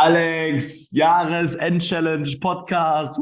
Alex, Jahresend-Challenge, Podcast.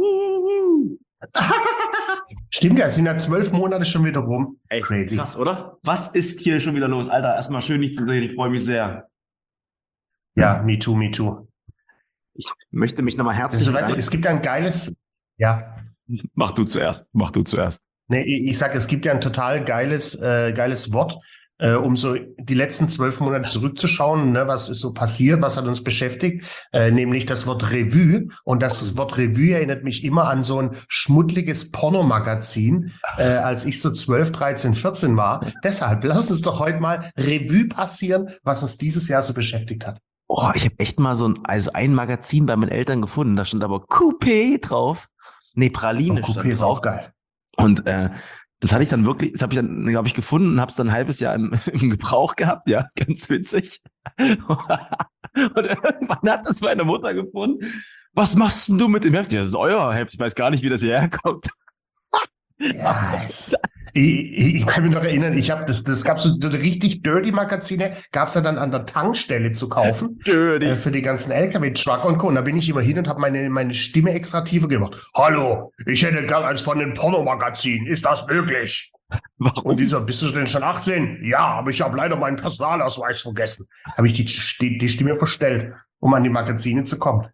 Stimmt ja, es sind ja 12 Monate schon wieder rum. Ey, Crazy. krass, oder? Was ist hier schon wieder los? Alter, erstmal schön, dich zu sehen. Ich freue mich sehr. Ja, me too. Ich möchte mich nochmal herzlich bedanken. Es gibt ja ein geiles, ja. Mach du zuerst. Nee, ich sag, es gibt ja ein total geiles Wort, um so die letzten 12 Monate zurückzuschauen, ne, was ist so passiert, was hat uns beschäftigt, nämlich das Wort Revue. Und das Wort Revue erinnert mich immer an so ein schmuddeliges Pornomagazin, als ich so 12, 13, 14 war. Deshalb, lass uns doch heute mal Revue passieren, was uns dieses Jahr so beschäftigt hat. Oh, ich habe echt mal ein Magazin bei meinen Eltern gefunden. Da stand aber Coupé drauf. Nee, Praline stand Coupé ist drauf. auch geil. Und das habe ich dann, glaube ich, gefunden und habe es dann ein halbes Jahr im Gebrauch gehabt. Ja, ganz witzig. Und irgendwann hat das meine Mutter gefunden. Was machst denn du mit dem Heft? Ja, das ist euer Heft. Ich weiß gar nicht, wie das hierher kommt. Ja, ich kann mich noch erinnern, das gab so richtig dirty Magazine, gab's ja dann an der Tankstelle zu kaufen. Dirty. Für die ganzen LKW-Truck und Co. Und da bin ich immer hin und habe meine Stimme extra tiefer gemacht. Hallo, ich hätte gern eins von den Pornomagazinen. Ist das möglich? Warum? Und die so, bist du denn schon 18? Ja, aber ich habe leider meinen Personalausweis vergessen. Habe ich die Stimme verstellt, um an die Magazine zu kommen.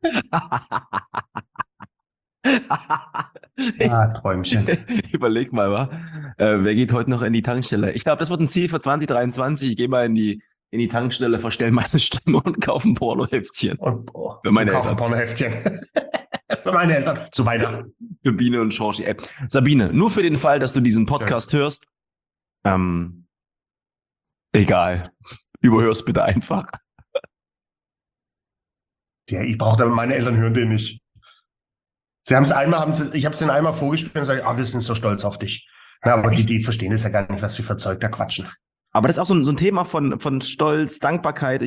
Träumchen. Überleg mal, wer geht heute noch in die Tankstelle? Ich glaube, das wird ein Ziel für 2023. Ich gehe mal in die Tankstelle, verstell meine Stimme und kaufe ein Pornoheftchen. Für meine Eltern. Pornoheftchen. Für meine Eltern. Zu Weihnachten. Für Biene und Schorchi. Sabine, nur für den Fall, dass du diesen Podcast hörst. Egal. Überhör's bitte einfach. Ja, meine Eltern hören den nicht. Ich habe es denen einmal vorgespielt und gesagt, wir sind so stolz auf dich. Ja, aber die verstehen es ja gar nicht, was sie für Zeug da quatschen. Aber das ist auch so ein Thema von Stolz, Dankbarkeit.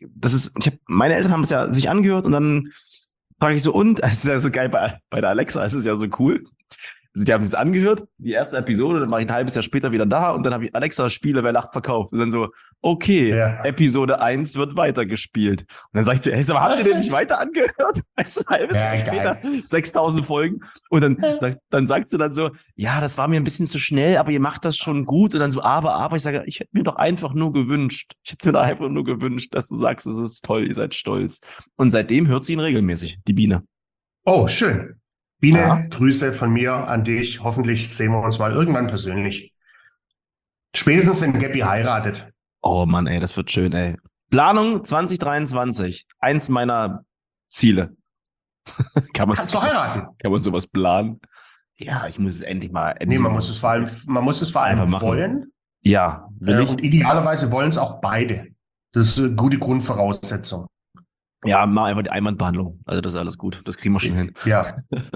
Meine Eltern haben es ja sich angehört und dann frage ich so, es ist ja so geil bei der Alexa, es ist ja so cool. Also die haben es angehört, die erste Episode, dann war ich ein halbes Jahr später wieder da und dann habe ich Alexa Spiele, wer lacht, verkauft. Und dann so, okay, ja. Episode 1 wird weitergespielt. Und dann sag ich so, aber habt ihr den nicht weiter angehört? Weißt du, ein halbes Jahr später, 6000 Folgen. Und dann sagt sie dann so, ja, das war mir ein bisschen zu schnell, aber ihr macht das schon gut. Und dann so, aber, ich sage, ich hätte mir doch einfach nur gewünscht. Dass du sagst, es ist toll, ihr seid stolz. Und seitdem hört sie ihn regelmäßig, die Biene. Oh, schön. Biene, ja. Grüße von mir an dich. Hoffentlich sehen wir uns mal irgendwann persönlich. Spätestens, wenn Gabby heiratet. Oh Mann, ey, das wird schön, ey. Planung 2023. Eins meiner Ziele. Kannst du heiraten? Kann man sowas planen? Ja, ich muss es endlich mal. Man muss es vor allem wollen. Ja, will ich. Und idealerweise wollen es auch beide. Das ist eine gute Grundvoraussetzung. Ja, mach einfach die Einwandbehandlung. Also das ist alles gut. Das kriegen wir schon hin. Ja.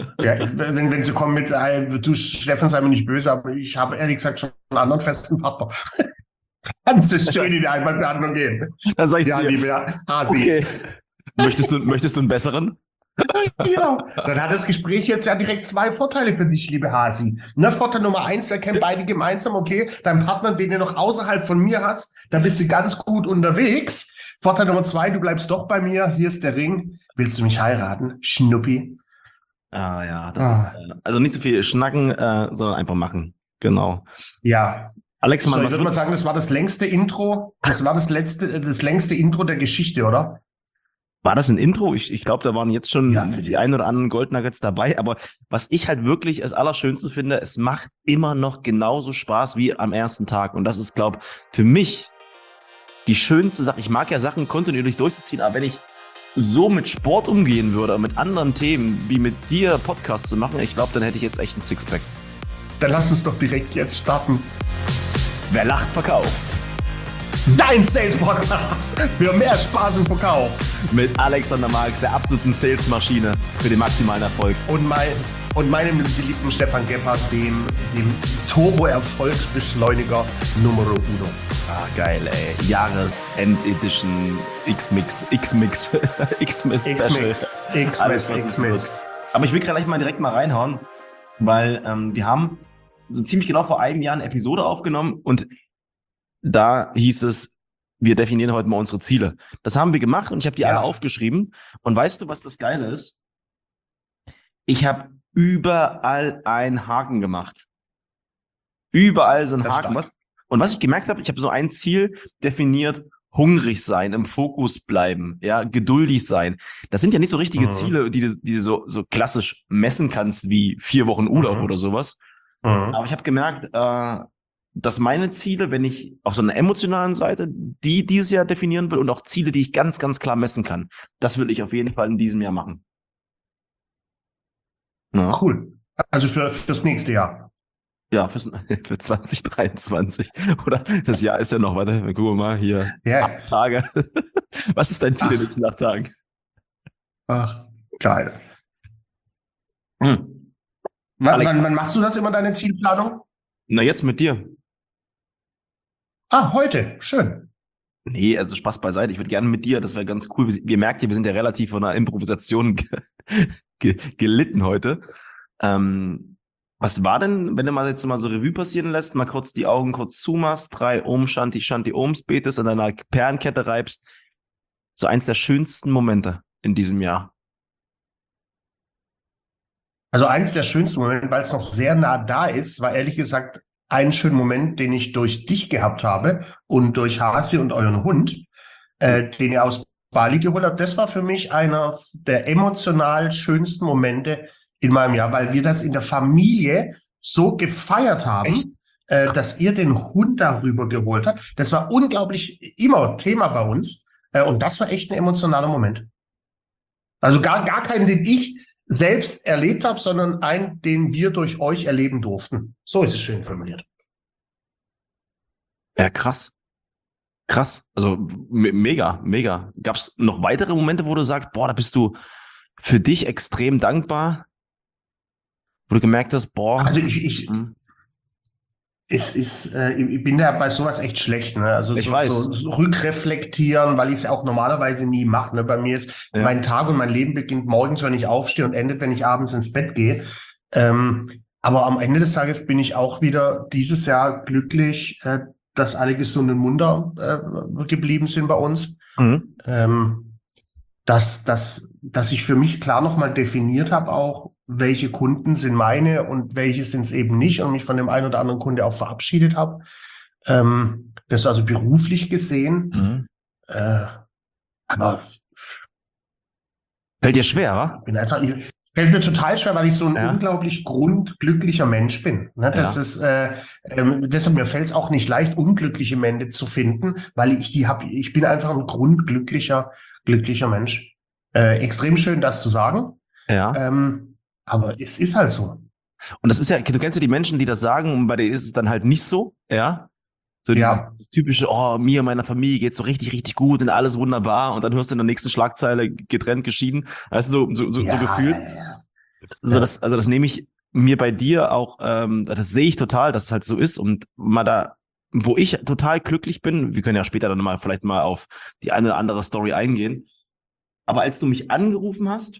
Wenn sie kommen mit, du Steffen, sei mir nicht böse, aber ich habe ehrlich gesagt schon einen anderen festen Partner. Kannst du schön in die Einwandbehandlung gehen. Dann sag ich ja, liebe Hasi. Okay. Möchtest du einen besseren? Genau. Dann hat das Gespräch jetzt ja direkt 2 Vorteile für dich, liebe Hasi. Ne, Vorteil Nummer 1, wir kennen beide gemeinsam, okay, dein Partner, den du noch außerhalb von mir hast, da bist du ganz gut unterwegs. Vorteil Nummer 2, du bleibst doch bei mir, hier ist der Ring. Willst du mich heiraten, Schnuppi? Ah ja, das ist, also nicht so viel schnacken, sondern einfach machen. Genau. Ja. Alex, ich würde mal sagen, das war das längste Intro. Das war das längste Intro der Geschichte, oder? War das ein Intro? Ich glaube, da waren jetzt schon die ein oder anderen Goldnuggets dabei. Aber was ich halt wirklich als Allerschönste finde, es macht immer noch genauso Spaß wie am ersten Tag. Und das ist, glaube ich, für mich die schönste Sache. Ich mag ja Sachen kontinuierlich durchzuziehen, aber wenn ich so mit Sport umgehen würde, mit anderen Themen, wie mit dir Podcasts zu machen, ich glaube, dann hätte ich jetzt echt ein Sixpack. Dann lass uns doch direkt jetzt starten. Wer lacht, verkauft. Dein Sales-Podcast für mehr Spaß im Verkauf. Mit Alexander Marx, der absoluten Salesmaschine für den maximalen Erfolg. Und meinem geliebten Stefan Gebhardt, dem Turbo-Erfolgsbeschleuniger Numero Uno. Ah, geil, ey. Jahresend-Edition X-Mix Special. X-Mix. Aber ich will gleich mal direkt reinhauen, weil wir haben so ziemlich genau vor einem Jahr eine Episode aufgenommen und da hieß es, wir definieren heute mal unsere Ziele. Das haben wir gemacht und ich habe die alle Ja. aufgeschrieben. Und weißt du, was das Geile ist? Ich habe überall einen Haken gemacht. Überall so ein Das ist Haken. stark. Was ich gemerkt habe, ich habe so ein Ziel definiert: hungrig sein, im Fokus bleiben, ja, geduldig sein. Das sind ja nicht so richtige Ziele, die du so klassisch messen kannst wie 4 Wochen Urlaub oder sowas. Aber ich habe gemerkt, dass meine Ziele, wenn ich auf so einer emotionalen Seite die dieses Jahr definieren will und auch Ziele, die ich ganz, ganz klar messen kann, das will ich auf jeden Fall in diesem Jahr machen. Ja. Cool. Also fürs nächste Jahr. Ja, für 2023. Oder das Jahr ist ja noch, warte, wir gucken mal hier. Ja. 8 Tage. Was ist dein Ziel in den nächsten 8 Tagen? Ach, geil. Hm. Wann machst du das immer, deine Zielplanung? Na, jetzt mit dir. Ah, heute. Schön. Nee, also Spaß beiseite. Ich würde gerne mit dir, das wäre ganz cool. Ihr merkt ja, wir sind ja relativ von einer Improvisation gelitten heute. Was war denn, wenn du mal jetzt mal so Revue passieren lässt, mal kurz die Augen kurz zumachst, 3 Om Shanti Shanti Oms betest, an deiner Perlenkette reibst, so eins der schönsten Momente in diesem Jahr? Also eins der schönsten Momente, weil es noch sehr nah da ist, war ehrlich gesagt ein schöner Moment, den ich durch dich gehabt habe und durch Hasi und euren Hund, den ihr aus Bali geholt habt. Das war für mich einer der emotional schönsten Momente in meinem Jahr, weil wir das in der Familie so gefeiert haben, dass ihr den Hund darüber geholt habt. Das war unglaublich immer Thema bei uns. Und das war echt ein emotionaler Moment. Also gar keinen, den ich selbst erlebt habe, sondern einen, den wir durch euch erleben durften. So ist es schön formuliert. Ja, krass. Krass. Also mega, mega. Gab es noch weitere Momente, wo du sagst, boah, da bist du für dich extrem dankbar? Wo du gemerkt hast, boah. Also ich bin ja bei sowas echt schlecht, ne? Also Ich weiß. so rückreflektieren, weil ich es auch normalerweise nie mache. Ne? Bei mir ist mein Tag und mein Leben beginnt morgens, wenn ich aufstehe und endet, wenn ich abends ins Bett gehe. Aber am Ende des Tages bin ich auch wieder dieses Jahr glücklich, dass alle gesund und munter geblieben sind bei uns. Dass ich für mich klar nochmal definiert habe auch, welche Kunden sind meine und welche sind es eben nicht und mich von dem einen oder anderen Kunde auch verabschiedet habe. Das also beruflich gesehen. Aber fällt dir schwer, wa? Fällt mir total schwer, weil ich so ein unglaublich grundglücklicher Mensch bin. Ne? Das ist, deshalb mir fällt es auch nicht leicht, unglückliche Momente zu finden, weil ich bin einfach ein grundglücklicher Mensch. Extrem schön, das zu sagen. Ja. Aber es ist halt so. Und das ist ja, du kennst ja die Menschen, die das sagen, und bei denen ist es dann halt nicht so, ja. So dieses typische, oh, mir und meiner Familie geht's so richtig, richtig gut und alles wunderbar. Und dann hörst du in der nächsten Schlagzeile getrennt, geschieden. Weißt du, so gefühlt. Das nehme ich mir bei dir auch, das sehe ich total, dass es halt so ist. Und mal da, wo ich total glücklich bin, wir können ja später dann mal vielleicht mal auf die eine oder andere Story eingehen. Aber als du mich angerufen hast,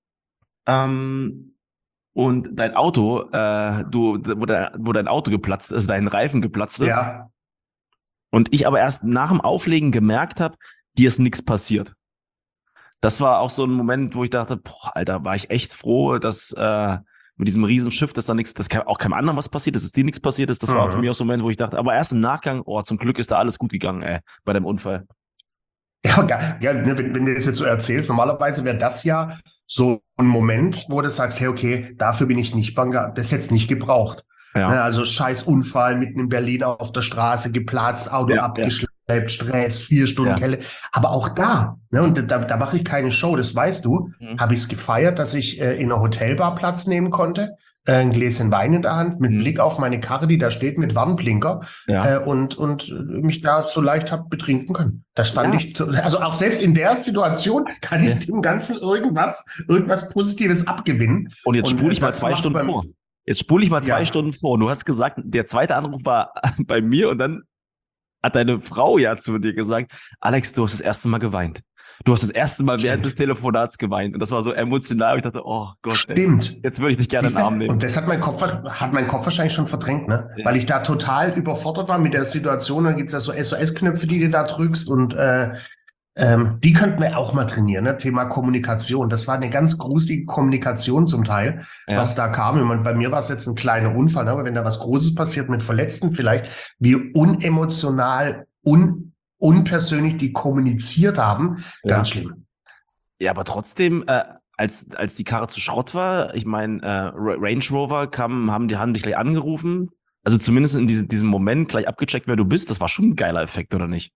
und dein Auto, wo dein Auto geplatzt ist, dein Reifen geplatzt ist. Ja. Und ich aber erst nach dem Auflegen gemerkt habe, dir ist nichts passiert. Das war auch so ein Moment, wo ich dachte, boah, Alter, war ich echt froh, dass mit diesem Riesenschiff, dass da nichts, dass auch keinem anderen was passiert ist, dass dir nichts passiert ist. Das war für mich auch so ein Moment, wo ich dachte, aber erst im Nachgang, oh, zum Glück ist da alles gut gegangen, bei dem Unfall. Ja, wenn du das jetzt so erzählst, normalerweise wäre das ja so ein Moment, wo du sagst, hey, okay, dafür bin ich nicht bange, das jetzt nicht gebraucht. Ja. Ne, also scheiß Unfall mitten in Berlin auf der Straße, geplatzt, Auto abgeschleppt, Stress, 4 Stunden Kälte. Aber auch da, ne, und da mache ich keine Show, das weißt du, habe ich es gefeiert, dass ich in einer Hotelbar Platz nehmen konnte, ein Gläschen Wein in der Hand, mit Blick auf meine Karre, die da steht, mit Warnblinker, und mich da so leicht habe betrinken können. Das fand ich, also auch selbst in der Situation kann ich dem Ganzen irgendwas Positives abgewinnen. Und jetzt spule ich mal 2 Stunden vor. Jetzt spule ich mal 2 Stunden vor. Du hast gesagt, der zweite Anruf war bei mir und dann hat deine Frau ja zu dir gesagt, Alex, du hast das erste Mal geweint. Du hast das erste Mal während des Telefonats geweint und das war so emotional. Ich dachte, oh Gott, Stimmt. jetzt würde ich dich gerne in den Arm nehmen. Und das hat mein Kopf wahrscheinlich schon verdrängt, ne? Ja. Weil ich da total überfordert war mit der Situation. Dann gibt's ja so SOS-Knöpfe, die du da drückst und die könnten wir auch mal trainieren, ne? Thema Kommunikation. Das war eine ganz gruselige Kommunikation zum Teil, was da kam. Und bei mir war es jetzt ein kleiner Unfall, ne? Aber wenn da was Großes passiert mit Verletzten vielleicht, wie unemotional, unpersönlich die kommuniziert haben, ganz schlimm. Ja, aber trotzdem, als die Karre zu Schrott war, ich meine, Range Rover haben dich gleich angerufen. Also zumindest in diesem Moment gleich abgecheckt, wer du bist. Das war schon ein geiler Effekt, oder nicht?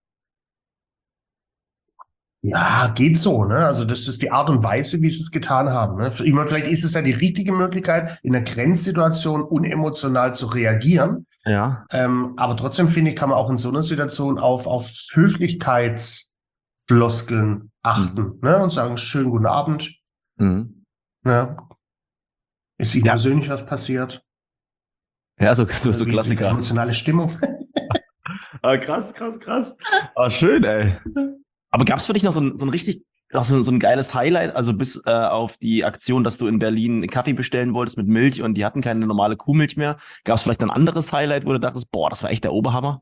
Ja, geht so, ne? Also das ist die Art und Weise, wie sie es getan haben. Ne? Vielleicht ist es ja die richtige Möglichkeit, in einer Grenzsituation unemotional zu reagieren. Ja. Aber trotzdem finde ich, kann man auch in so einer Situation auf Höflichkeitsfloskeln achten, ne? Und sagen, schönen guten Abend. Ja. Ist Ihnen persönlich was passiert? Ja, so Klassiker. Emotionale Stimmung. Krass. Schön, ey. Aber gab es für dich noch so ein geiles Highlight, also bis auf die Aktion, dass du in Berlin einen Kaffee bestellen wolltest mit Milch und die hatten keine normale Kuhmilch mehr? Gab es vielleicht ein anderes Highlight, wo du dachtest, boah, das war echt der Oberhammer?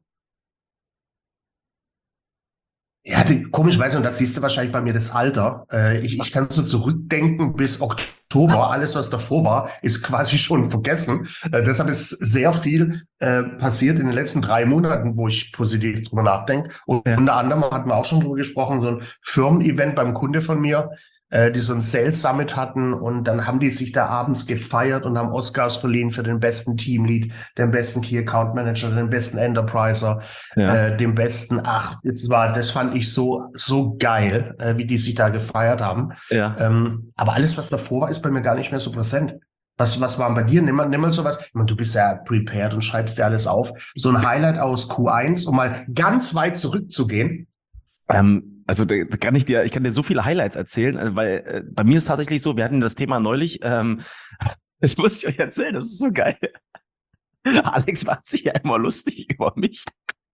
Ja, komisch, weiß nicht, und das siehst du wahrscheinlich bei mir das Alter. Ich kann so zurückdenken bis Oktober. Alles, was davor war, ist quasi schon vergessen. Deshalb ist sehr viel passiert in den letzten 3 Monaten, wo ich positiv drüber nachdenke. Und unter anderem hatten wir auch schon drüber gesprochen, so ein Firmen-Event beim Kunde von mir, die so ein Sales Summit hatten und dann haben die sich da abends gefeiert und haben Oscars verliehen für den besten Teamlead, den besten Key Account Manager, den besten Enterpriser, den besten, das fand ich so geil, wie die sich da gefeiert haben. Ja. Aber alles, was davor war, ist bei mir gar nicht mehr so präsent. Was war bei dir? Nimm mal sowas. Ich meine, du bist ja prepared und schreibst dir alles auf. So ein Highlight aus Q1, um mal ganz weit zurückzugehen. Also ich kann dir so viele Highlights erzählen, weil bei mir ist tatsächlich so, wir hatten das Thema neulich, das muss ich euch erzählen, das ist so geil. Alex macht sich ja immer lustig über mich,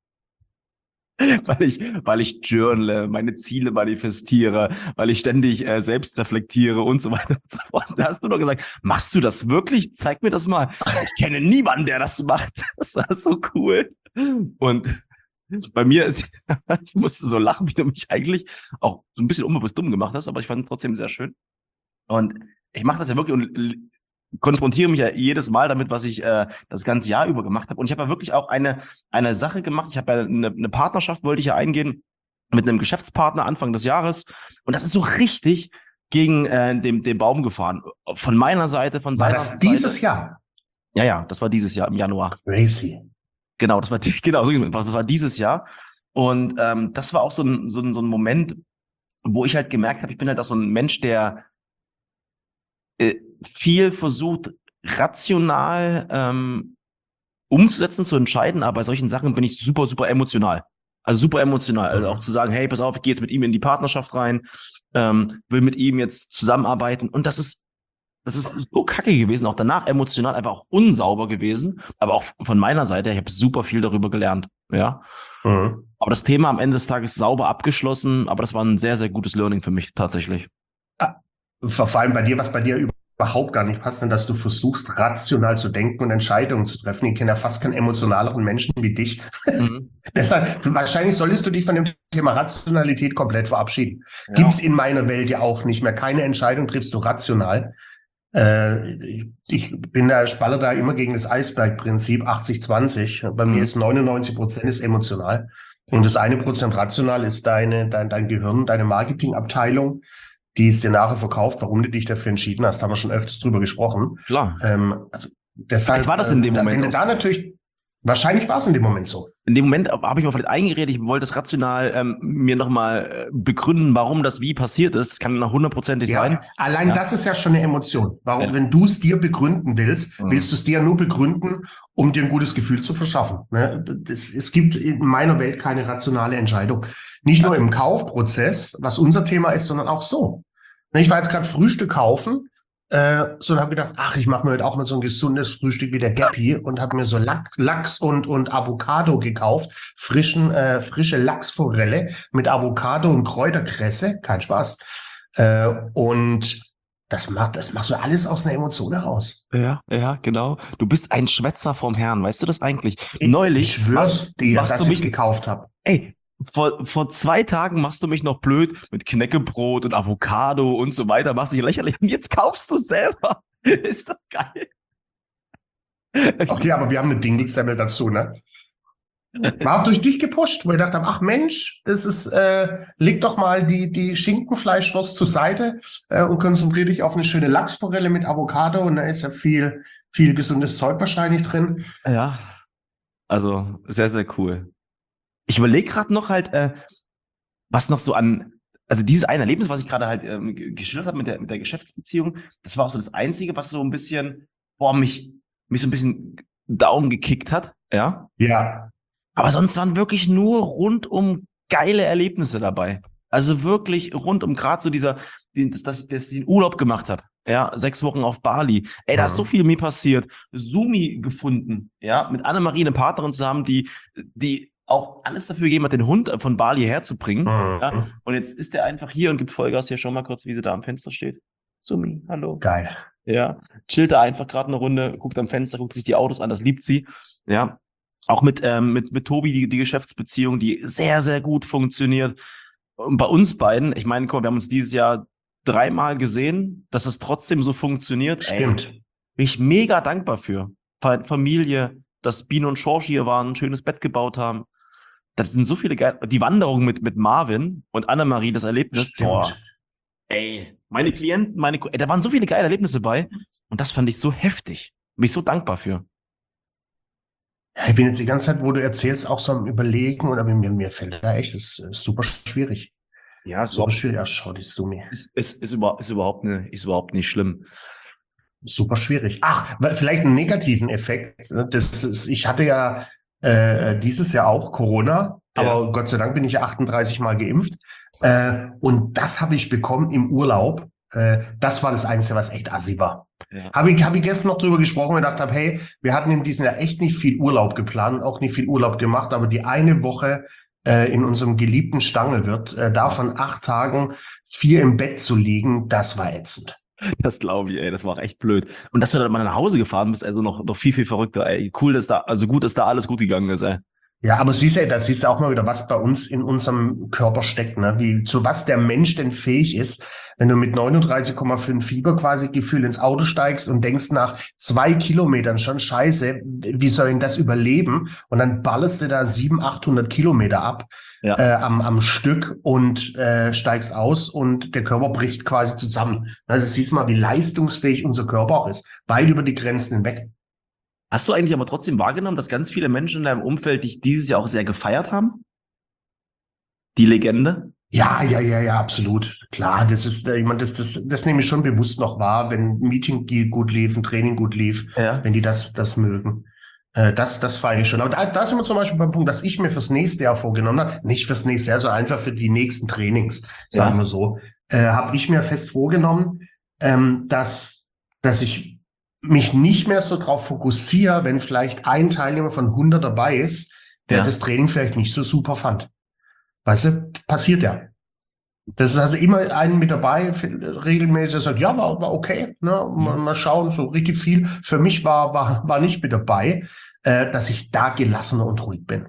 weil ich journale, meine Ziele manifestiere, weil ich ständig selbst reflektiere und so weiter und so fort. Da hast du nur gesagt, machst du das wirklich? Zeig mir das mal. Ich kenne niemanden, der das macht. Das war so cool. Und bei mir ich musste so lachen, wie du mich eigentlich auch so ein bisschen unbewusst dumm gemacht hast, aber ich fand es trotzdem sehr schön. Und ich mache das ja wirklich und konfrontiere mich ja jedes Mal damit, was ich das ganze Jahr über gemacht habe. Und ich habe ja wirklich auch eine Sache gemacht. Ich habe ja eine Partnerschaft, wollte ich ja eingehen mit einem Geschäftspartner Anfang des Jahres. Und das ist so richtig gegen den Baum gefahren. Von meiner Seite, von seiner Seite. War das dieses Jahr? Ja, das war dieses Jahr im Januar. Crazy. Genau, das war dieses Jahr. Und das war auch so ein Moment, wo ich halt gemerkt habe, ich bin halt auch so ein Mensch, der viel versucht, rational umzusetzen, zu entscheiden, aber bei solchen Sachen bin ich super, super emotional. Also super emotional. Also auch zu sagen, hey, pass auf, ich gehe jetzt mit ihm in die Partnerschaft rein, will mit ihm jetzt zusammenarbeiten. Und das ist so kacke gewesen, auch danach emotional einfach auch unsauber gewesen, aber auch von meiner Seite, ich habe super viel darüber gelernt, ja. Aber das Thema am Ende des Tages sauber abgeschlossen, aber das war ein sehr, sehr gutes Learning für mich tatsächlich. Vor allem bei dir, was bei dir überhaupt gar nicht passt, denn dass du versuchst, rational zu denken und Entscheidungen zu treffen. Ich kenne ja fast keinen emotionaleren Menschen wie dich. Deshalb, wahrscheinlich solltest du dich von dem Thema Rationalität komplett verabschieden. Ja. Gibt's in meiner Welt ja auch nicht mehr. Keine Entscheidung triffst du rational. Ich bin da, spalle da immer gegen das Eisbergprinzip 80-20. Bei mir ist 99% ist emotional. Und das 1% rational ist dein Gehirn, deine Marketingabteilung, die es dir nachher verkauft, warum du dich dafür entschieden hast, haben wir schon öfters drüber gesprochen. Klar. Also deshalb, vielleicht war das in dem Moment. Wenn du da natürlich, wahrscheinlich war es in dem Moment so. In dem Moment habe ich mir vielleicht eingeredet, ich wollte es rational mir nochmal begründen, warum das wie passiert ist. Das kann nach 100%ig sein. Allein das ist ja schon eine Emotion. Warum, wenn du es dir begründen willst, willst du es dir nur begründen, um dir ein gutes Gefühl zu verschaffen. Ne? Es gibt in meiner Welt keine rationale Entscheidung. Nicht nur im Kaufprozess, was unser Thema ist, sondern auch so. Ich war jetzt gerade Frühstück kaufen So, und habe gedacht, ach, ich mache mir heute auch mal so ein gesundes Frühstück wie der Gappi und habe mir so Lachs und Avocado gekauft. Frische Lachsforelle mit Avocado und Kräuterkresse. Kein Spaß. Und das machst du alles aus einer Emotion heraus. Ja, genau. Du bist ein Schwätzer vom Herrn, weißt du das eigentlich? Ich Neulich schwör's dir, machst dass du ich mich, es gekauft habe. ey, vor 2 Tagen machst du mich noch blöd mit Knäckebrot und Avocado und so weiter, machst dich lächerlich und jetzt kaufst du selber. Ist das geil? Okay, aber wir haben eine Dinglesemmel dazu, ne? War auch durch dich gepusht, wo ich dachte, ach Mensch, leg doch mal die Schinkenfleischwurst zur Seite und konzentriere dich auf eine schöne Lachsforelle mit Avocado und da ist ja viel gesundes Zeug wahrscheinlich drin. Ja, also sehr, sehr cool. Ich überlege gerade noch halt, was noch so also dieses eine Erlebnis, was ich gerade halt geschildert habe mit der Geschäftsbeziehung, das war auch so das Einzige, was so ein bisschen, mich so ein bisschen down gekickt hat, ja. Ja, Aber sonst waren wirklich nur rundum geile Erlebnisse dabei. Also wirklich rundum, gerade so dass ich den Urlaub gemacht habe. Ja, 6 Wochen auf Bali. Ey, da ist so viel mir passiert. Sumi gefunden, ja, mit Annemarie, eine Partnerin zusammen, die auch alles dafür gegeben hat, den Hund von Bali herzubringen. Ja, und jetzt ist der einfach hier und gibt Vollgas. Hier, schau mal kurz, wie sie da am Fenster steht. Sumi, hallo. geil. Ja, chillt da einfach gerade eine Runde, guckt am Fenster, guckt sich die Autos an, das liebt sie. Ja, auch mit Tobi die Geschäftsbeziehung, die sehr, sehr gut funktioniert. Und bei uns beiden, ich meine, guck mal, wir haben uns dieses Jahr 3-mal gesehen, dass es trotzdem so funktioniert. Stimmt. Ey, bin ich mega dankbar für. Familie, dass Biene und Schorsch hier waren, ein schönes Bett gebaut haben. Das sind so viele geile, die Wanderung mit Marvin und Annemarie, das Erlebnis. Stimmt. Boah, ey, meine Klienten, da waren so viele geile Erlebnisse bei. Und das fand ich so heftig. Bin ich so dankbar für. Ja, ich bin jetzt die ganze Zeit, wo du erzählst, auch so am Überlegen und aber mir fällt da echt, das ist super schwierig. Ja, Super schwierig. Ach, schau, die Sumi. ist überhaupt nicht schlimm. Super schwierig. Ach, vielleicht einen negativen Effekt. Ich hatte ja dieses Jahr auch Corona, aber Gott sei Dank bin ich ja 38 Mal geimpft. Und das habe ich bekommen im Urlaub. Das war das Einzige, was echt assi war. Ja. Habe ich gestern noch drüber gesprochen und gedacht habe, hey, wir hatten in diesem Jahr echt nicht viel Urlaub geplant und auch nicht viel Urlaub gemacht, aber die eine Woche in unserem geliebten Stangelwirt, davon 8 Tagen 4 im Bett zu liegen, das war ätzend. Das glaube ich, ey, das war auch echt blöd. Und dass du dann mal nach Hause gefahren bist, also noch viel, viel verrückter, ey. Cool, also gut, dass da alles gut gegangen ist, ey. Ja, aber da siehst du auch mal wieder, was bei uns in unserem Körper steckt, ne? Zu was der Mensch denn fähig ist, wenn du mit 39,5 Fieber quasi Gefühl ins Auto steigst und denkst nach 2 Kilometern schon, scheiße, wie soll ich das überleben? Und dann ballerst du da 700, 800 Kilometer ab, am Stück und steigst aus und der Körper bricht quasi zusammen. Also siehst du mal, wie leistungsfähig unser Körper auch ist, weit über die Grenzen hinweg. Hast du eigentlich aber trotzdem wahrgenommen, dass ganz viele Menschen in deinem Umfeld dich dieses Jahr auch sehr gefeiert haben? Die Legende? Ja, absolut. Klar, ich meine, das nehme ich schon bewusst noch wahr, wenn ein Meeting gut lief, ein Training gut lief, wenn die das mögen. Das feiere ich schon. Aber da sind wir zum Beispiel beim Punkt, dass ich mir fürs nächste Jahr vorgenommen habe, nicht fürs nächste Jahr, sondern einfach für die nächsten Trainings, sagen wir so, habe ich mir fest vorgenommen, dass ich mich nicht mehr so drauf fokussiere, wenn vielleicht ein Teilnehmer von 100 dabei ist, der das Training vielleicht nicht so super fand. Weißt du, passiert ja. Das ist also immer einen mit dabei, regelmäßig, der sagt, ja, war okay, ne, mal schauen, so richtig viel. Für mich war nicht mit dabei, dass ich da gelassener und ruhig bin.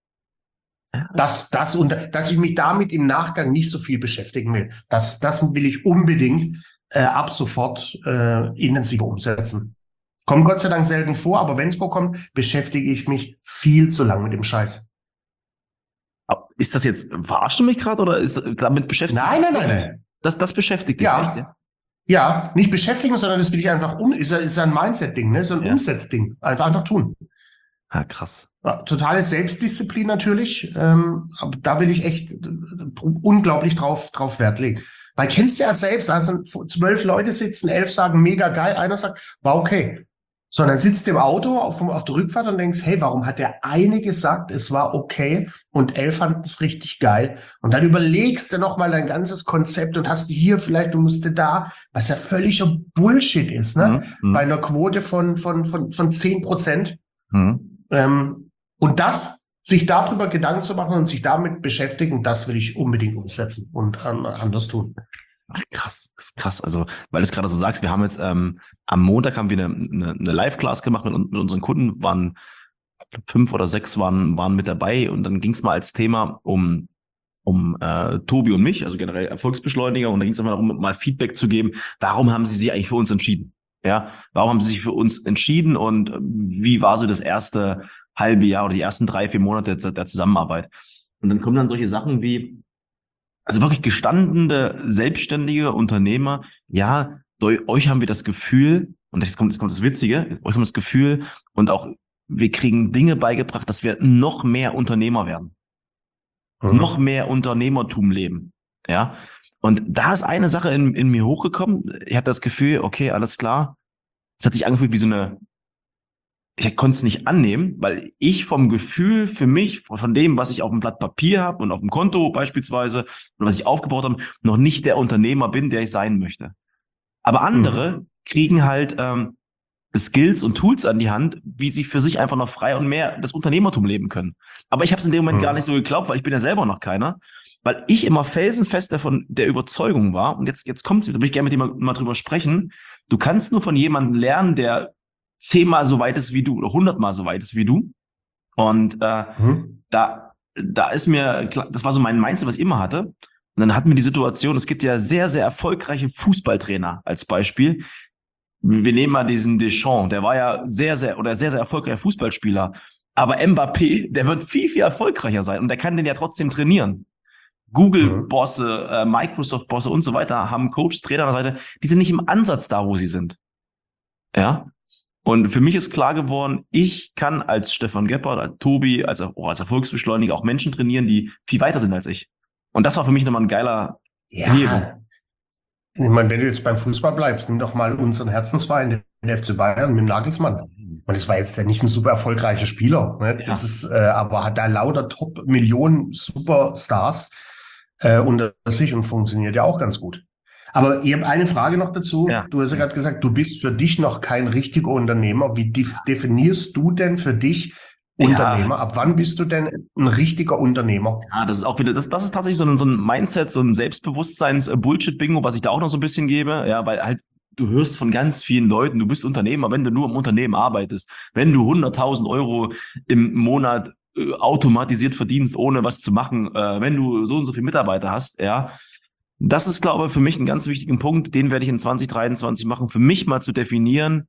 Dass ich mich damit im Nachgang nicht so viel beschäftigen will. Das will ich unbedingt ab sofort intensiver umsetzen. Kommt Gott sei Dank selten vor, aber wenn es vorkommt, beschäftige ich mich viel zu lang mit dem Scheiß. Ist das jetzt, verarschst du mich gerade oder ist damit beschäftigt? Nein. Das beschäftigt dich, ja. Echt? Ja, nicht beschäftigen, sondern das will ich einfach ist ein Mindset-Ding, ne? Ist ein Umsetzding. Einfach tun. Ja, krass. Ja, totale Selbstdisziplin natürlich, aber da will ich echt unglaublich drauf Wert legen. Weil kennst du ja selbst, da sind 12 Leute sitzen, 11 sagen mega geil, einer sagt, war okay. sondern sitzt im Auto auf der Rückfahrt und denkst, hey, warum hat der eine gesagt, es war okay und 11 fanden es richtig geil? Und dann überlegst du nochmal dein ganzes Konzept und hast hier vielleicht, du musst da, was ja völliger Bullshit ist, ne? Bei einer Quote von 10%. Und sich darüber Gedanken zu machen und sich damit beschäftigen, das will ich unbedingt umsetzen und anders tun. Ach, krass, das ist krass. Also, weil du es gerade so sagst, wir haben jetzt am Montag haben wir eine Live-Class gemacht mit unseren Kunden, waren 5 oder 6 waren mit dabei und dann ging es mal als Thema um Tobi und mich, also generell Erfolgsbeschleuniger, und da ging es einfach darum, mal Feedback zu geben, warum haben sie sich eigentlich für uns entschieden? Ja, warum haben sie sich für uns entschieden und wie war so das erste halbe Jahr oder die ersten 3-4 Monate der Zusammenarbeit? Und dann kommen dann solche Sachen wie, also wirklich gestandene, selbstständige Unternehmer, ja, euch haben wir das Gefühl, und jetzt kommt das Witzige, euch haben wir das Gefühl und auch wir kriegen Dinge beigebracht, dass wir noch mehr Unternehmer werden. Noch mehr Unternehmertum leben. Ja. Und da ist eine Sache in mir hochgekommen. Ich hatte das Gefühl, okay, alles klar. Es hat sich angefühlt wie so eine, ich konnte es nicht annehmen, weil ich vom Gefühl für mich, von dem, was ich auf dem Blatt Papier habe und auf dem Konto beispielsweise, und was ich aufgebaut habe, noch nicht der Unternehmer bin, der ich sein möchte. Aber andere kriegen halt Skills und Tools an die Hand, wie sie für sich einfach noch frei und mehr das Unternehmertum leben können. Aber ich habe es in dem Moment gar nicht so geglaubt, weil ich bin ja selber noch keiner, weil ich immer felsenfest davon der Überzeugung war, und jetzt kommt's, da will ich gerne mit dir mal drüber sprechen, du kannst nur von jemandem lernen, der 10-mal so weit ist wie du oder 100-mal so weit ist wie du. Und da ist mir klar, das war so mein Mindset, was ich immer hatte. Und dann hatten wir die Situation, es gibt ja sehr, sehr erfolgreiche Fußballtrainer als Beispiel. Wir nehmen mal diesen Deschamps, der war ja sehr, sehr erfolgreicher Fußballspieler. Aber Mbappé, der wird viel, viel erfolgreicher sein und der kann den ja trotzdem trainieren. Google-Bosse, Microsoft-Bosse und so weiter haben Coaches, Trainer an der Seite, die sind nicht im Ansatz da, wo sie sind. Ja. Und für mich ist klar geworden, ich kann als Stefan Gebhardt, als Tobi, als Erfolgsbeschleuniger auch Menschen trainieren, die viel weiter sind als ich. Und das war für mich nochmal ein geiler Hebel. Ich meine, wenn du jetzt beim Fußball bleibst, nimm doch mal unseren Herzensverein, den FC Bayern mit Nagelsmann. Und das war jetzt nicht ein super erfolgreicher Spieler. Ne? Das ist, aber hat da lauter Top-Millionen Superstars unter sich und funktioniert ja auch ganz gut. Aber ich habe eine Frage noch dazu. Ja. Du hast ja gerade gesagt, du bist für dich noch kein richtiger Unternehmer. Wie definierst du denn für dich Unternehmer? Ab wann bist du denn ein richtiger Unternehmer? Ja, das ist auch wieder, das ist tatsächlich so ein Mindset, so ein Selbstbewusstseins-Bullshit-Bingo, was ich da auch noch so ein bisschen gebe. Ja, weil halt du hörst von ganz vielen Leuten, du bist Unternehmer, wenn du nur im Unternehmen arbeitest, wenn du 100.000 Euro im Monat automatisiert verdienst, ohne was zu machen, wenn du so und so viele Mitarbeiter hast, ja. Das ist, glaube ich, für mich ein ganz wichtiger Punkt, den werde ich in 2023 machen, für mich mal zu definieren,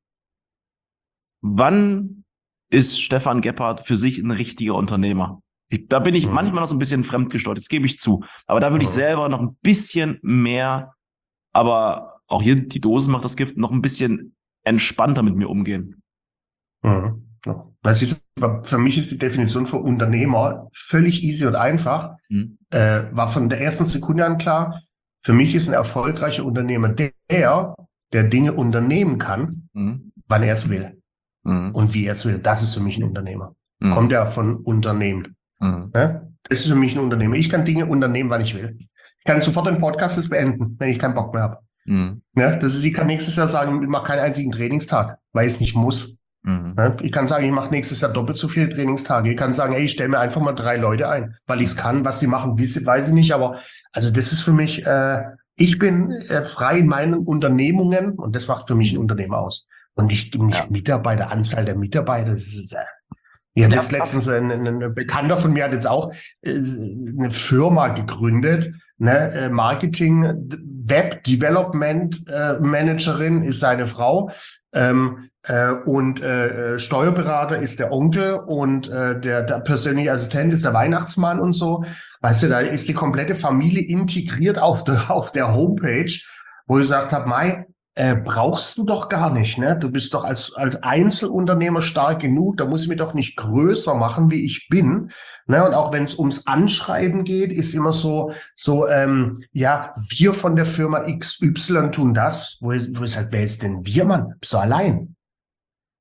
wann ist Stefan Gebhardt für sich ein richtiger Unternehmer. Da bin ich manchmal noch so ein bisschen fremdgesteuert, das gebe ich zu. Aber da würde ich selber noch ein bisschen mehr, aber auch hier die Dosis macht das Gift, noch ein bisschen entspannter mit mir umgehen. Das ist, für mich ist die Definition von Unternehmer völlig easy und einfach. War von der ersten Sekunde an klar. Für mich ist ein erfolgreicher Unternehmer der Dinge unternehmen kann, wann er es will. Und wie er es will. Das ist für mich ein Unternehmer. Kommt ja von Unternehmen. Ne? Das ist für mich ein Unternehmer. Ich kann Dinge unternehmen, wann ich will. Ich kann sofort den Podcast beenden, wenn ich keinen Bock mehr habe. Ne? Das ist, ich kann nächstes Jahr sagen, ich mache keinen einzigen Trainingstag, weil ich es nicht muss. Ne? Ich kann sagen, ich mache nächstes Jahr doppelt so viele Trainingstage. Ich kann sagen, ey, ich stelle mir einfach mal 3 Leute ein, weil ich es kann. Was die machen, weiß ich nicht. Aber also das ist für mich, ich bin frei in meinen Unternehmungen und das macht für mich ein Unternehmer aus. Und nicht Mitarbeiter, Anzahl der Mitarbeiter. Das ist, ich habe jetzt letztens, ein Bekannter von mir hat jetzt auch eine Firma gegründet, ne, Marketing, Web Development Managerin ist seine Frau und Steuerberater ist der Onkel und der persönliche Assistent ist der Weihnachtsmann und so. Weißt du, da ist die komplette Familie integriert auf der Homepage, wo ich gesagt habe, Mai, brauchst du doch gar nicht, ne? Du bist doch als Einzelunternehmer stark genug, da muss ich mich doch nicht größer machen, wie ich bin, ne? Und auch wenn es ums Anschreiben geht, ist immer so, wir von der Firma XY tun das, wo ich sage, wer ist denn wir, Mann? Bist du allein?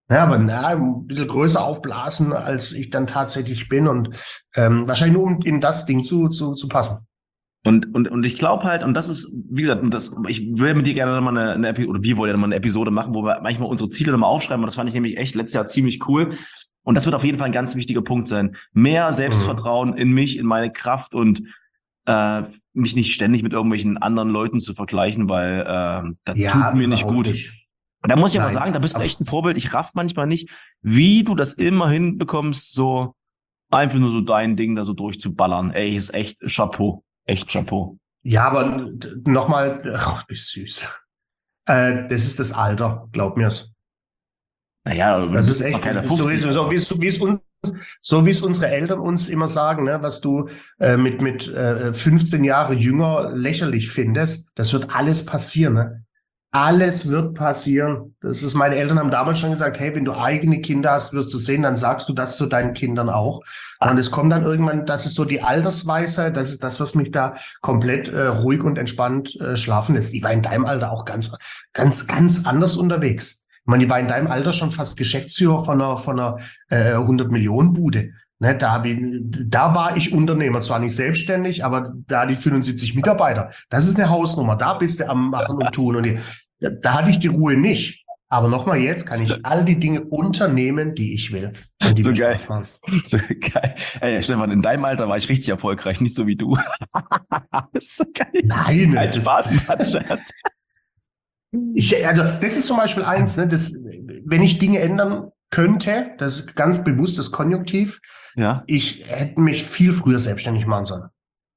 Ja, aber ein bisschen größer aufblasen, als ich dann tatsächlich bin und wahrscheinlich nur, um in das Ding zu passen. Und ich glaube halt, und das ist, wie gesagt, ich will mit dir gerne nochmal eine Episode, oder wir wollen ja nochmal eine Episode machen, wo wir manchmal unsere Ziele nochmal aufschreiben. Und das fand ich nämlich echt letztes Jahr ziemlich cool. Und das wird auf jeden Fall ein ganz wichtiger Punkt sein. Mehr Selbstvertrauen in mich, in meine Kraft und mich nicht ständig mit irgendwelchen anderen Leuten zu vergleichen, weil das Ja, tut mir nicht überhaupt gut. nicht. Da muss ich aber Nein. sagen, da bist du echt ein Vorbild. Ich raff manchmal nicht, wie du das immer hinbekommst, so einfach nur so dein Ding da so durchzuballern. Ey, ist echt Chapeau. Echt Chapeau. Ja, aber nochmal, ach, wie süß. Das ist das Alter, glaub mir's. Naja, aber du Das bist ist jetzt noch echt, keine so 50. wie es unsere Eltern uns immer sagen, ne, was du mit 15 Jahre jünger lächerlich findest, das wird alles passieren. Ne? Alles wird passieren. Das ist, meine Eltern haben damals schon gesagt, hey, wenn du eigene Kinder hast, wirst du sehen, dann sagst du das zu deinen Kindern auch. Und es kommt dann irgendwann, das ist so die Altersweisheit, das ist das, was mich da komplett ruhig und entspannt schlafen lässt. Ich war in deinem Alter auch ganz anders unterwegs. Ich meine, ich war in deinem Alter schon fast Geschäftsführer von einer 100-Millionen-Bude. Ne, da war ich Unternehmer, zwar nicht selbstständig, aber da die 75 Mitarbeiter. Das ist eine Hausnummer. Da bist du am Machen und Tun. Und da hatte ich die Ruhe nicht. Aber nochmal, jetzt kann ich all die Dinge unternehmen, die ich will. Und die So mir geil. Spaß machen. So geil. Ey, Stefan, in deinem Alter war ich richtig erfolgreich, nicht so wie du. Das ist so geil. Nein, Kein Spaß, Mann, Scherz. Also das ist zum Beispiel eins, ne, wenn ich Dinge ändern könnte, das ist ganz bewusst das Konjunktiv, Ja. ich hätte mich viel früher selbstständig machen sollen.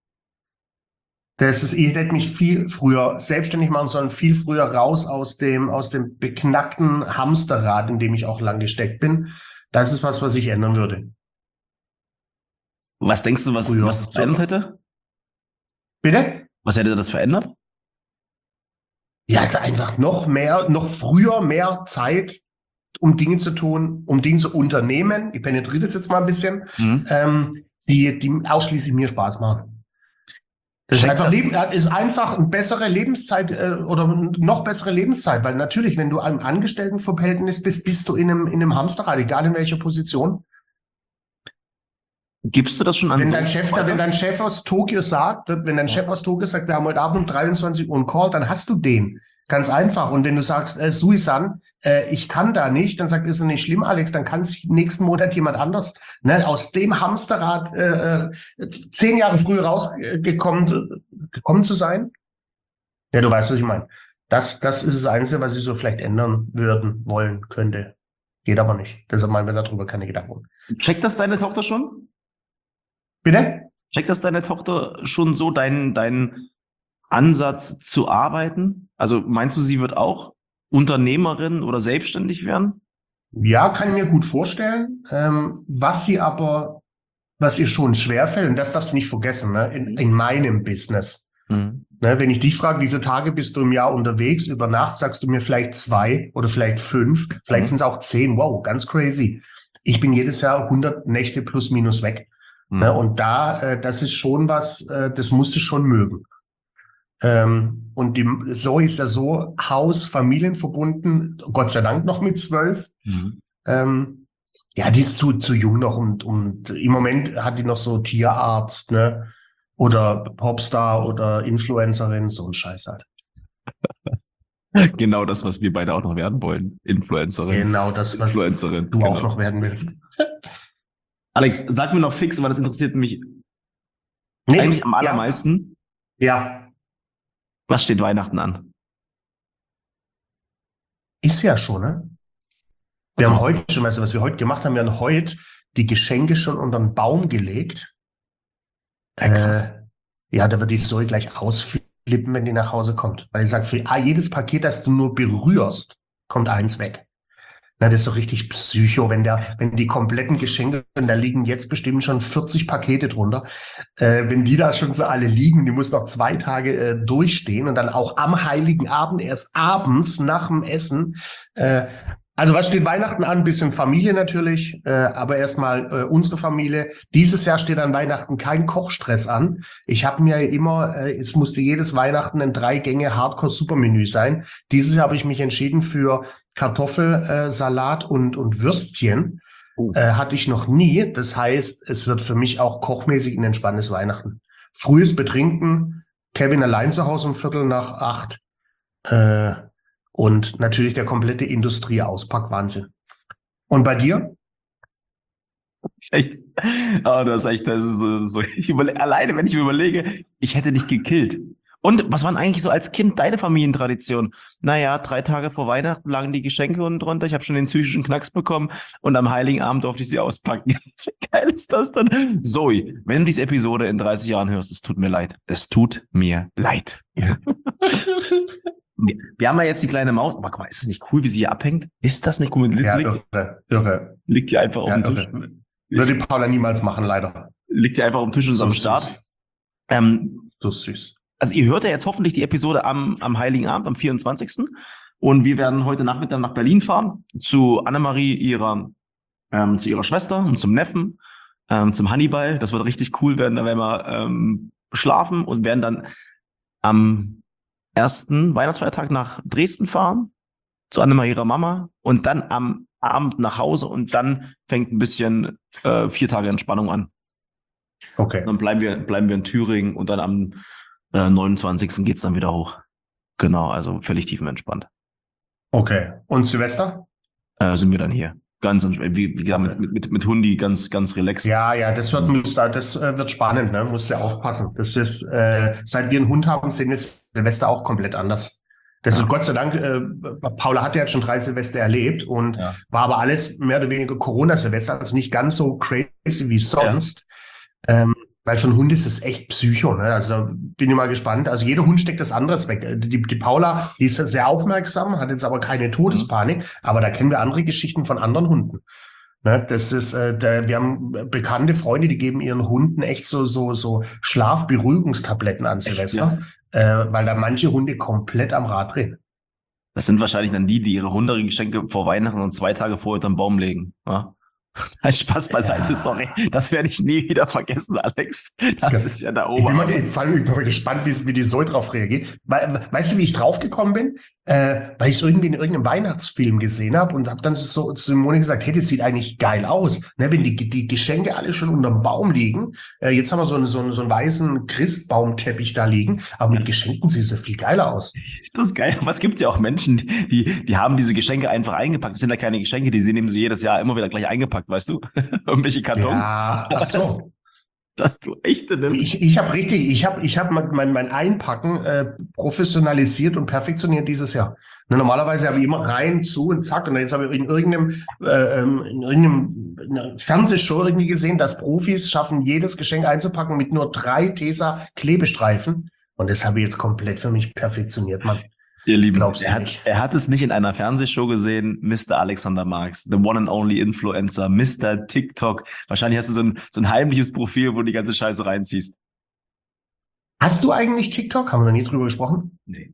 Ich hätte mich viel früher selbstständig machen sollen, viel früher raus aus dem beknackten Hamsterrad, in dem ich auch lang gesteckt bin. Das ist was ich ändern würde. Was denkst du, was Früher. das verändert hätte? Bitte? Was hätte das verändert? Ja, also einfach noch früher mehr Zeit, um Dinge zu tun, um Dinge zu unternehmen. Ich penetriere das jetzt mal ein bisschen, die ausschließlich mir Spaß machen. Das ist einfach eine bessere Lebenszeit oder noch bessere Lebenszeit, weil natürlich, wenn du im Angestelltenverhältnis bist du in einem Hamsterrad, egal in welcher Position. Gibst du das schon an wenn dein Chef aus Tokio sagt, wir haben heute Abend um 23 Uhr einen Call, dann hast du den. Ganz einfach. Und wenn du sagst, Suisan, ich kann da nicht, dann sagt, ist ja nicht schlimm, Alex, dann kann es nächsten Monat jemand anders, ne, aus dem Hamsterrad 10 Jahre früher gekommen zu sein. Ja, du weißt, was ich meine. Das ist das Einzige, was ich so vielleicht ändern wollen könnte. Geht aber nicht. Deshalb machen wir darüber keine Gedanken. Checkt das deine Tochter schon? Bitte? Checkt das deine Tochter schon so, deinen Ansatz zu arbeiten? Also meinst du, sie wird auch Unternehmerin oder selbstständig werden? Ja, kann ich mir gut vorstellen. Was ihr schon schwerfällt, und das darfst du nicht vergessen, ne, in meinem Business. Ne, wenn ich dich frage, wie viele Tage bist du im Jahr unterwegs, über Nacht, sagst du mir vielleicht 2 oder vielleicht 5, vielleicht sind es auch 10. Wow, ganz crazy. Ich bin jedes Jahr 100 Nächte plus minus weg. Ne, und das ist schon was, das musst du schon mögen. Und die Zoe ist ja so Familienverbunden, Gott sei Dank noch mit 12. Ja, die ist zu jung noch und im Moment hat die noch so Tierarzt, ne? Oder Popstar oder Influencerin, so ein Scheiß halt. Genau das, was wir beide auch noch werden wollen. Influencerin. Genau das, was Influencerin, du auch noch werden willst. Alex, sag mir noch fix, weil das interessiert mich eigentlich am allermeisten. Ja. Was steht Weihnachten an? Ist ja schon, ne? Wir haben heute schon, weißt du, was wir heute gemacht haben? Wir haben heute die Geschenke schon unter den Baum gelegt. Krass. Ja, da wird die Zoe gleich ausflippen, wenn die nach Hause kommt. Weil ich sage, für jedes Paket, das du nur berührst, kommt eins weg. Na, das ist so richtig Psycho, wenn die kompletten Geschenke, und da liegen jetzt bestimmt schon 40 Pakete drunter, wenn die da schon so alle liegen, die muss noch 2 Tage durchstehen und dann auch am Heiligen Abend, erst abends nach dem Essen, Also was steht Weihnachten an? Ein bisschen Familie natürlich, aber erstmal unsere Familie. Dieses Jahr steht an Weihnachten kein Kochstress an. Ich habe mir immer, es musste jedes Weihnachten ein 3-Gänge-Hardcore-Supermenü sein. Dieses Jahr habe ich mich entschieden für Kartoffelsalat und Würstchen. Hatte ich noch nie. Das heißt, es wird für mich auch kochmäßig ein entspanntes Weihnachten. Frühes Betrinken, Kevin allein zu Hause um 7:45. Und natürlich der komplette Industrie-Auspack-Wahnsinn. Und bei dir? Das ist echt, du hast echt, das ist so alleine, wenn ich mir überlege, ich hätte dich gekillt. Und was waren eigentlich so als Kind deine Familientraditionen? Naja, 3 Tage vor Weihnachten lagen die Geschenke unten drunter, ich habe schon den psychischen Knacks bekommen und am Heiligen Abend durfte ich sie auspacken. Wie geil ist das dann? Zoe, wenn du diese Episode in 30 Jahren hörst, es tut mir leid. Es tut mir leid. Ja. Wir haben ja jetzt die kleine Maus, aber guck mal, ist es nicht cool, wie sie hier abhängt? Ist das nicht cool? Ja, irre. Liegt die einfach auf dem Tisch? Würde die Paula niemals machen, leider. Liegt die einfach auf dem Tisch und ist am Start. So süß. Also ihr hört ja jetzt hoffentlich die Episode am Heiligen Abend, am 24. Und wir werden heute Nachmittag nach Berlin fahren, zu Annemarie, zu ihrer Schwester und zum Neffen, zum Hannibal. Das wird richtig cool werden. Da werden wir schlafen und werden dann am ersten Weihnachtsfeiertag nach Dresden fahren, zu Annemarie ihrer Mama und dann am Abend nach Hause und dann fängt ein bisschen 4 Tage Entspannung an. Okay. Dann bleiben wir in Thüringen und dann am 29. geht's dann wieder hoch. Genau, also völlig tiefenentspannt. Okay. Und Silvester? Sind wir dann hier. Ganz, wie gesagt, mit Hundi ganz relaxed. Ja, das wird spannend, ne? Musst du aufpassen. Das ist, seit wir einen Hund haben, sind es Silvester auch komplett anders. Das ist Gott sei Dank, Paula hat ja jetzt schon 3 Silvester erlebt und war aber alles mehr oder weniger Corona-Silvester, also nicht ganz so crazy wie sonst. Weil für einen Hund ist es echt Psycho, ne? Also bin ich mal gespannt. Also jeder Hund steckt das anderes weg. Die Paula, die ist sehr aufmerksam, hat jetzt aber keine Todespanik, aber da kennen wir andere Geschichten von anderen Hunden. Ne? Das ist, wir haben bekannte Freunde, die geben ihren Hunden echt so Schlafberuhigungstabletten an Silvester, weil da manche Hunde komplett am Rad drehen. Das sind wahrscheinlich dann die ihre Hundegeschenke vor Weihnachten und 2 Tage vorher unterm Baum legen. Ja? Spaß beiseite, sorry. Das werde ich nie wieder vergessen, Alex. Das ist ja da oben. Ich bin mal gespannt, wie die Zoe drauf reagiert. Weißt du, wie ich draufgekommen bin? Weil ich es irgendwie in irgendeinem Weihnachtsfilm gesehen habe und habe dann so zu Simone gesagt, hey, das sieht eigentlich geil aus. Ne, wenn die Geschenke alle schon unterm Baum liegen. Jetzt haben wir so einen weißen Christbaumteppich da liegen, aber mit Geschenken sieht es ja viel geiler aus. Ist das geil? Aber es gibt ja auch Menschen, die haben diese Geschenke einfach eingepackt. Das sind ja keine Geschenke, die nehmen sie jedes Jahr immer wieder gleich eingepackt, weißt du? Irgendwelche Kartons. Ja, ach so. Dass du echte nimmst. Ich habe mein Einpacken professionalisiert und perfektioniert dieses Jahr. Ne, normalerweise habe ich immer rein, zu und zack. Und jetzt habe ich in irgendeinem Fernsehshow irgendwie gesehen, dass Profis schaffen, jedes Geschenk einzupacken mit nur 3 Tesa-Klebestreifen. Und das habe ich jetzt komplett für mich perfektioniert, Mann. Ihr Lieben, er hat es nicht in einer Fernsehshow gesehen, Mr. Alexander Marx, the one and only Influencer, Mr. TikTok. Wahrscheinlich hast du so ein heimliches Profil, wo du die ganze Scheiße reinziehst. Hast du eigentlich TikTok? Haben wir noch nie drüber gesprochen? Nee.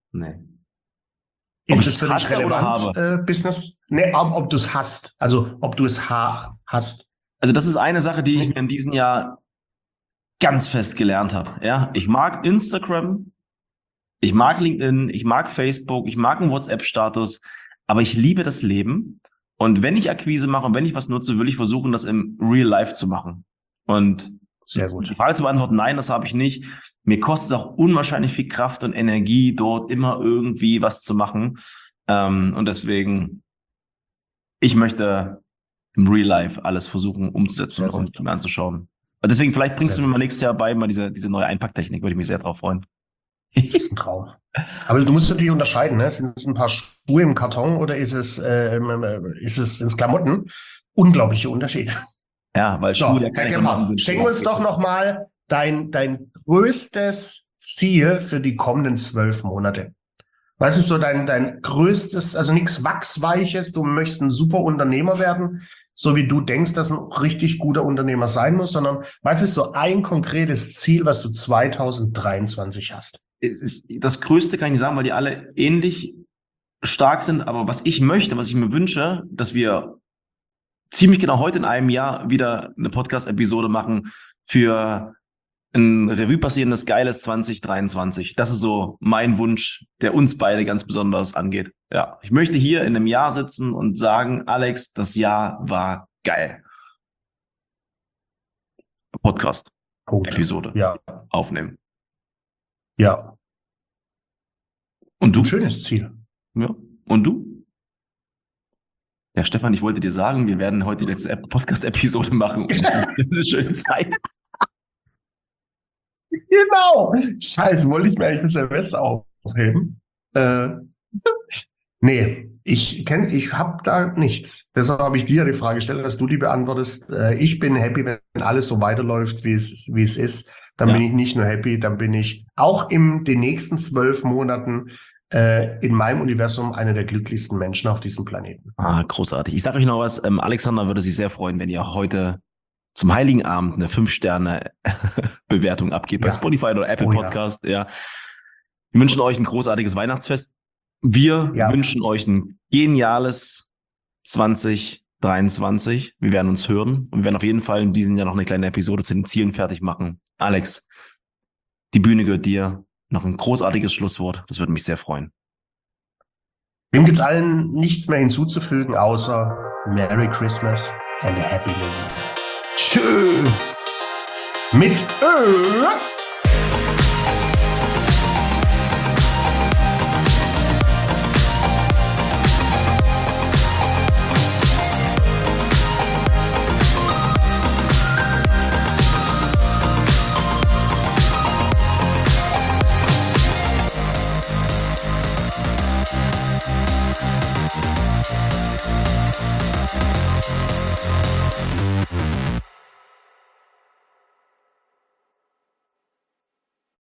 Ist es für dich relevant, Business? Nee, ob du es hast. Also, ob du es hast. Also, das ist eine Sache, die ich mir in diesem Jahr ganz fest gelernt habe. Ja, ich mag Instagram. Ich mag LinkedIn, ich mag Facebook, ich mag einen WhatsApp-Status, aber ich liebe das Leben. Und wenn ich Akquise mache und wenn ich was nutze, will ich versuchen, das im Real Life zu machen. Und sehr gut. Die Frage zu beantworten, nein, das habe ich nicht. Mir kostet es auch unwahrscheinlich viel Kraft und Energie, dort immer irgendwie was zu machen. Und deswegen, ich möchte im Real Life alles versuchen umzusetzen und mir anzuschauen. Und deswegen, vielleicht bringst du mir mal nächstes Jahr bei, mal diese neue Einpacktechnik, würde ich mich sehr drauf freuen. Das ist ein Traum. Aber du musst natürlich unterscheiden, ne? Sind es ein paar Schuhe im Karton oder sind es Klamotten? Unglaublicher Unterschied. Ja, weil Schuhe ja keine Klamotten sind. Schenk uns doch nochmal dein größtes Ziel für die kommenden 12 Monate. Was ist so dein größtes, also nichts Wachsweiches, du möchtest ein super Unternehmer werden, so wie du denkst, dass ein richtig guter Unternehmer sein muss, sondern was ist so ein konkretes Ziel, was du 2023 hast? Das Größte kann ich sagen, weil die alle ähnlich stark sind, aber was ich möchte, was ich mir wünsche, dass wir ziemlich genau heute in einem Jahr wieder eine Podcast-Episode machen für ein Revue passierendes, geiles 2023. Das ist so mein Wunsch, der uns beide ganz besonders angeht. Ja, ich möchte hier in einem Jahr sitzen und sagen, Alex, das Jahr war geil. Podcast-Episode aufnehmen. Ja. Und du? Ein schönes Ziel. Ja. Und du? Ja, Stefan, ich wollte dir sagen, wir werden heute die letzte Podcast-Episode machen. Eine schöne Zeit. Genau. Scheiße, wollte ich mir eigentlich für Silvester aufheben. Nee, ich habe da nichts. Deshalb habe ich dir die Frage gestellt, dass du die beantwortest. Ich bin happy, wenn alles so weiterläuft, wie es ist. Dann bin ich nicht nur happy, dann bin ich auch in den nächsten 12 Monaten in meinem Universum einer der glücklichsten Menschen auf diesem Planeten. Ah, großartig. Ich sage euch noch was, Alexander würde sich sehr freuen, wenn ihr heute zum Heiligen Abend eine 5-Sterne-Bewertung abgebt bei Spotify oder Apple Podcast. Ja. Wir wünschen euch ein großartiges Weihnachtsfest. Wir wünschen euch ein geniales 2023. Wir werden uns hören und wir werden auf jeden Fall in diesem Jahr noch eine kleine Episode zu den Zielen fertig machen. Alex, die Bühne gehört dir. Noch ein großartiges Schlusswort. Das würde mich sehr freuen. Dem gibt's allen nichts mehr hinzuzufügen, außer Merry Christmas and a Happy New Year. Tschö. Mit Ö.